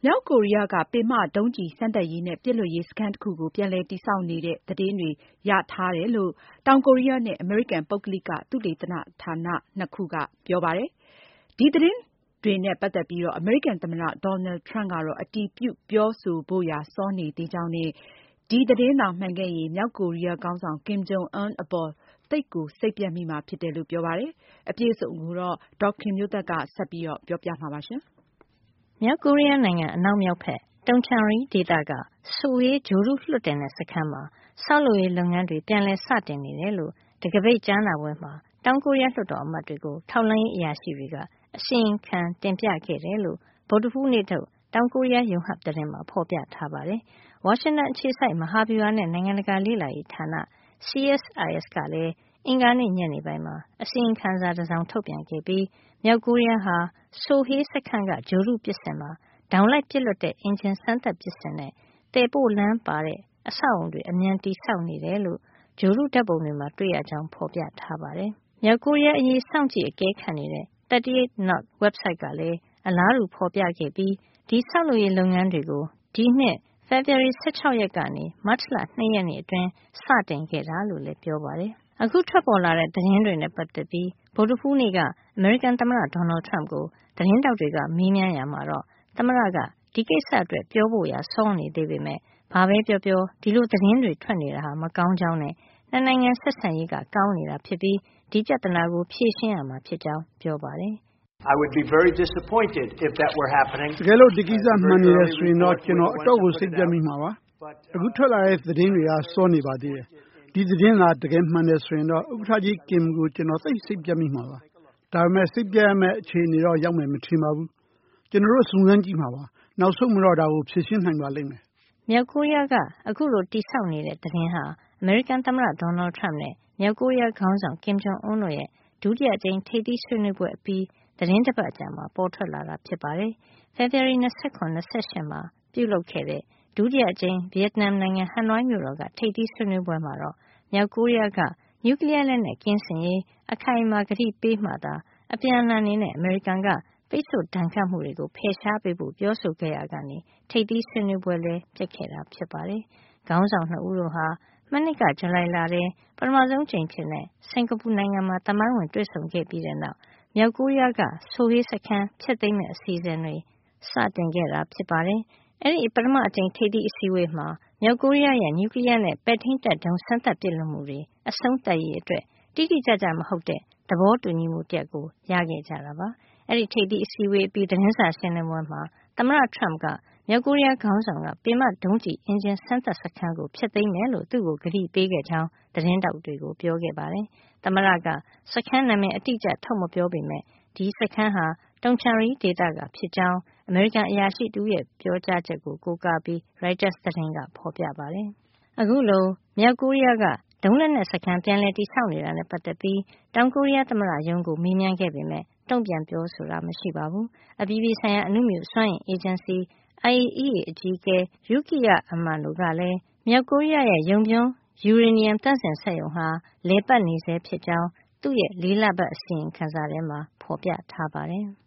မြောက်ကိုရီးယားက ပင်မဒုံးကျည်စမ်းသပ်ရေးနဲ့ ပစ်လွှတ်ရေးစခန်းတခုကို ပြန်လည်တည်ဆောက်နေတဲ့သတင်းတွေရထားတယ်လို့ တောင်ကိုရီးယားနဲ့ အမေရိကန်ပုဂ္ဂလိကသုတေသနဌာန နှစ်ခုကပြောပါတယ်။ ဒီသတင်းတွေနဲ့ပတ်သက်ပြီး အမေရိကန်သမ္မတ Donald Trump ကတော့ အတည်ပြုပြောဆိုဖို့ရာစောနေသေးကြောင်းနဲ့ ဒီသတင်းသာမှန်ခဲ့ရင် မြောက်ကိုရီးယားခေါင်းဆောင် Kim Jong Un အပေါ် သိပ်ကိုစိတ်ပျက်မိမှာဖြစ်တယ်လို့ပြောပါတယ်။ အပြည့်အစုံကိုတော့ဒေါ်ခင်မျိုးသက်က ဆက်ပြီးပြောပြမှာပါ။မြောက်ကိုရီးယားနိုင်ငံအနောက်မြောက်ဘက် တုန်ချန်ရီဒေသက Sohae ဂြိုဟ်တုလွှတ်တင်တဲ့စခန်းမှာ ဆောက်လုပ်ရေးလုပ်ငန်းတွေ ပြန်လည်စတင်နေတယ်လို့ တံခါးပိတ်ကြားနာပွဲမှာ တောင်ကိုရီးယားလွှတ်တော်အမတ်တွေကို ထောက်လှမ်းရေးအရာရှိတွေက အစီရင်ခံတင်ပြခဲ့တယ်လို့ ဗုဒ္ဓဟူးနေ့ထုတ် တောင်ကိုရီးယား ယုံဟပ်သတင်းမှာ ဖေါ်ပြထားပါတယ်။ ဝါရှင်တန်အခြေစိုက် မဟာဗျူဟာနဲ့ နိုင်ငံတကာလေ့လာရေးဌာန CSIS ကလည်း အင်္ဂါနေ့ညနေပိုင်းမှာ အစီရင်ခံစာတစောင်ထုတ်ပြန်ခဲ့ပြီး မြောက်ကိုရီးယားဟာ Sohae စခန်းက ဂြိုဟ်တုပစ်စင်မှာ ဒေါင်လိုက်ပစ်လွှတ်တဲ့အင်ဂျင်စမ်းသပ်ပစ်စင်နဲ့ သယ်ပို့လမ်းပါတဲ့အဆောက်အအုံတွေ အမြန်တည်ဆောက်နေတယ်လို့ ဂြိုဟ်တုဓါတ်ပုံတွေမှာ တွေ့ရကြောင်းဖေါ်ပြထားပါတယ်။ မြောက်ကိုရီးယားအရေးစောင့်ကြည့်အကဲခတ်နေတဲ့ 38 North ဝဘ်ဆိုက်ကလည်း အလားတူဖေါ်ပြခဲ့ပြီး ဒီဆောက်လုပ်ရေးလုပ်ငန်းတွေကို ဒီနှစ် ဖေဖေါ်ဝါရီ ၁၆ ရက်ကနေ မတ်လ ၂ ရက်နေ့အတွင်း စတင်ခဲ့တာလို့လည်းပြောပါတယ်။ အခုထွက်ပေါ်လာတဲ့သတင်းတွေနဲ့ပတ်သက်ပြီး ဗုဒ္ဓဟူးနေ့က အမေရိကန်သမ္မတ Donald Trump ကို သတင်းထောက်တွေကမေးမြန်းရာမှာတော့ သမ္မတက ဒီကိစ္စအတွက်ပြောဖို့ရာစောနေသေးပေမယ့် ဘာပဲပြောပြော ဒီလိုသတင်းတွေထွက်နေတာဟာ မကောင်းကြောင်းနဲ့ နှစ်နိုင်ငံဆက်ဆံရေးကကောင်းနေတာဖြစ်ပြီး ဒီပြဿနာကိုဖြေရှင်းရမှာဖြစ်ကြောင်းပြောပါတယ်။ "တကယ်လို့ဒီကိစ္စမှန်နေတယ်ဆိုရင်တော့ ကျနော်အတော့်ကိုစိတ်ပျက်မိမှာပါ။ အခုထွက်လာတဲ့သတင်းတွေကစောနေပါသေးတယ်။ ဒီသတင်းသာတကယ်မှန်တယ်ဆိုရင်တော့ ဥက္ကဋ္ဌကြီး Kim ကိုကျနော်သိပ်စိတ်ပျက်မိမှာပါ။ ဒါပေမယ့် စိတ်ပျက်ရမယ့်အခြေအနေတော့ရောက်မယ်မထင်ပါဘူး။ ကျနော်တို့စုံစမ်းကြည့်မှာပါ။ နောက်ဆုံးမှာတော့ဒါကိုဖြေရှင်းနိုင်ပါလိမ့်မယ်။ " မြောက်ကိုရီးယားက အခုလိုတည်ဆောက်နေတဲ့သတင်းဟာ အမေရိကန်သမ္မတ Donald Trump နဲ့ မြောက်ကိုရီးယားခေါင်းဆောင် Kim Jong Un တို့ရဲ့ ဒုတိယအကြိမ်ထိပ်သီးဆွေးနွေးပွဲအပြီး သီတင်းတပတ်အကြာမှာပေါ်ထွက်လာတာဖြစ်ပါတယ်။ ဖေဖေါ်ဝါရီ ၂၇ - ၂၈ မှာပြုလုပ်ခဲ့တဲ့ ဒုတိယအကြိမ် ဗီယက်နမ်နိုင်ငံ ဟနွိုင်းမြို့တော်က ထိပ်သီးဆွေးနွေးပွဲမှာတော့ မြောက်ကိုရီးယားက နျူကလီယားလက်နက်ကင်းစင်ရေး အခိုင်အမာကတိပေးမှသာ အပြန်အလှန်အနေနဲ့ အမေရိကန်က ပိတ်ဆို့ဒဏ်ခတ်မှုတွေကို ဖယ်ရှားပေးဖို့ပြောဆိုခဲ့ရာကနေ ထိပ်သီးဆွေးနွေးပွဲလည်းပျက်ခဲ့တာဖြစ်ပါတယ်။ ခေါင်းဆောင် ၂ ဦးတို့ဟာ မနှစ်က ဇူလိုင်လထဲ ပထမဆုံးအကြိမ်အဖြစ် စင်္ကာပူနိုင်ငံမှာ သမိုင်းဝင်တွေ့ဆုံခဲ့ပြီးတဲ့နောက် မြောက်ကိုရီးယားက Sohae စခန်းဖျက်သိမ်းမယ့်အစီအစဉ်တွေ စတင်ခဲ့တာဖြစ်ပါတယ်။ အဲဒီပထမအကြိမ်ထိပ်သီးအစည်းအဝေးမှာ မြောက်ကိုရီးယားရဲ့ နျူကလီယားနဲ့ ပဲ့ထိန်းတပ်ဒုံးစမ်းသပ်ပစ်လွှတ်မှုတွေ အဆုံးသတ်ရေးအတွက် တိတိကျကျမဟုတ်တဲ့ သဘောတူညီမှုတရပ်ကိုရခဲ့ကြတာပါ။ အဲဒီထိပ်သီးအစည်းအဝေးအပြီး သတင်းစာရှင်းလင်းပွဲမှာ သမ္မတ Trump က မြောက်ကိုရီးယားခေါင်းဆောင်က ပင်မဒုံးကျည်အင်ဂျင်စမ်းသပ်စခန်းကို ဖျက်သိမ်းမယ်လို့ သူ့ကိုကတိပေးခဲ့ကြောင်း သတင်းထောက်တွေကိုပြောခဲ့ပါတယ်။ သမ္မတက စခန်းနာမည်အတိအကျထုတ်မပြောပေမယ့် ဒီစခန်းဟာ တုန်ချန်ရီဒေသကဖြစ်ကြောင်း အမေရိကန်အရာရှိတဦးရဲ့ပြောကြားချက်ကို ကိုးကားပြီး ရိုက်တာသတင်းကဖေါ်ပြပါတယ်။ အခုလို မြောက်ကိုရီးယားက ဒုံးလက်နက်စခန်းပြန်လည်တည်ဆောက်နေတာနဲ့ပတ်သက်ပြီး တောင်ကိုရီးယားသမ္မတရုံးကိုမေးမြန်းခဲ့ပေမယ့် တုန့်ပြန်ပြောဆိုတာမရှိပါဘူး။ အပြည်ပြည်ဆိုင်ရာအနုမြူစွမ်းအင်အေဂျင်စီ IAEA အကြီးအကဲ Yukiya Amano ကလည်း မြောက်ကိုရီးယားရဲ့ ယုံပြွန်းယူရေနီယံသန့်စင်စက်ရုံဟာ လည်ပတ်နေဆဲဖြစ်ကြောင်း သူ့ရဲ့ 4 လပတ်အစီရင်ခံစာထဲမှာဖေါ်ပြထားပါတယ်။